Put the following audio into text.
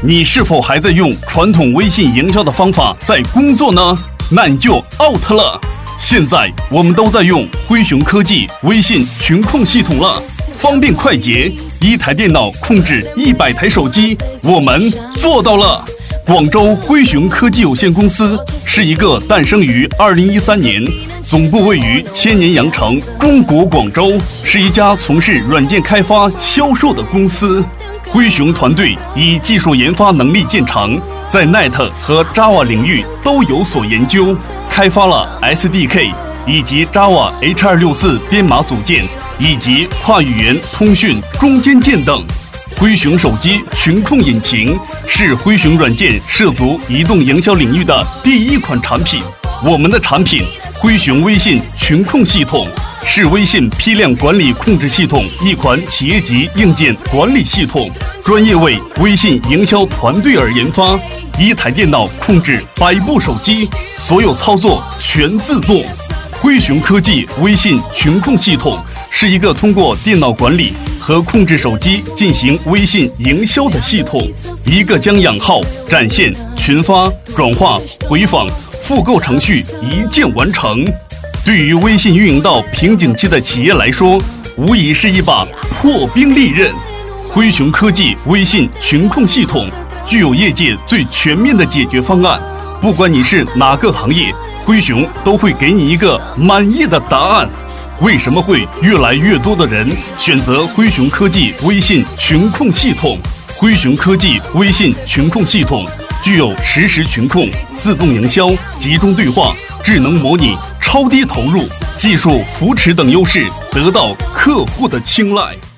你是否还在用传统微信营销的方法在工作呢？那你就 out 了。现在我们都在用灰熊科技微信群控系统了，方便快捷，一台电脑控制100台手机，我们做到了。广州灰熊科技有限公司是一个诞生于2013年，总部位于千年羊城，中国广州，是一家从事软件开发销售的公司。灰熊团队以技术研发能力见长，在 Net 和 Java 领域都有所研究，开发了 SDK 以及 Java H264 编码组件以及跨语言通讯中间件等。灰熊手机群控引擎是灰熊软件涉足移动营销领域的第一款产品。我们的产品灰熊微信群控系统是微信批量管理控制系统一款企业级硬件管理系统，专业为微信营销团队而研发。一台电脑控制100部手机，所有操作全自动。灰熊科技微信群控系统是一个通过电脑管理和控制手机进行微信营销的系统，一个将养号、展现、群发、转化、回访、复购程序一键完成。对于微信运营到瓶颈期的企业来说，无疑是一把破冰利刃。灰熊科技微信群控系统具有业界最全面的解决方案，不管你是哪个行业，灰熊都会给你一个满意的答案。为什么会越来越多的人选择灰熊科技微信群控系统？灰熊科技微信群控系统具有实时群控、自动营销、集中对话、智能模拟、超低投入、技术扶持等优势，得到客户的青睐。